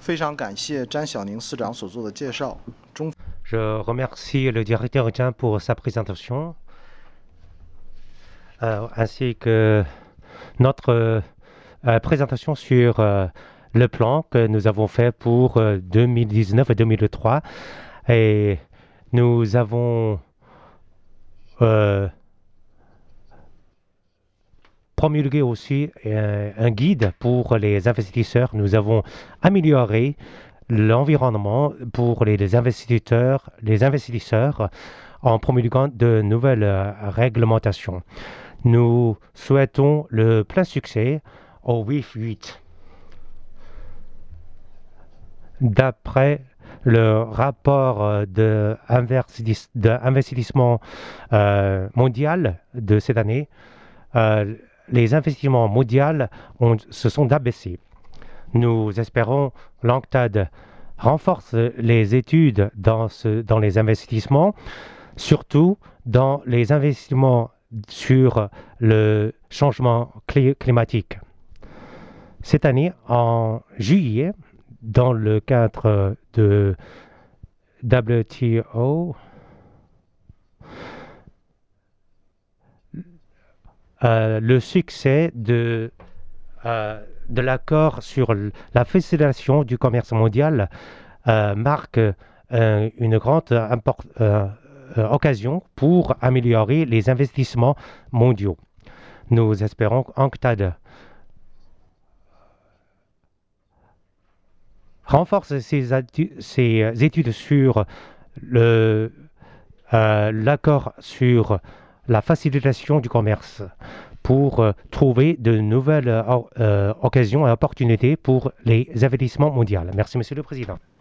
非常感谢詹晓宁司长所做的介绍。 Je remercie le directeur Tian pour sa présentation, ainsi que notre présentation sur le plan que nous avons fait pour 2019 et 2003. Et nous avons promulgué aussi un guide pour les investisseurs. Nous avons amélioré l'environnement pour les investisseurs en promulguant de nouvelles réglementations. Nous souhaitons le plein succès au WIF 8. D'après le rapport d'investissement mondial de cette année, les investissements mondiaux se sont abaissés. Nous espérons l'UNCTAD renforce les études dans les investissements, surtout dans les investissements sur le changement climatique. Cette année, en juillet, dans le cadre de WTO, le succès de l'accord sur la facilitation du commerce mondial marque une grande occasion pour améliorer les investissements mondiaux. Nous espérons qu'UNCTAD renforce ses études sur l'accord sur la facilitation du commerce pour trouver de nouvelles occasions et opportunités pour les investissements mondiaux. Merci, Monsieur le Président.